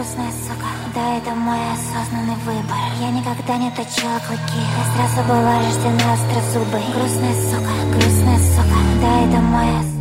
грустная сука. Да, это мой осознанный выбор. Я никогда не точила клыки, я сразу была рождена острозубой. Грустная сука, да, это мой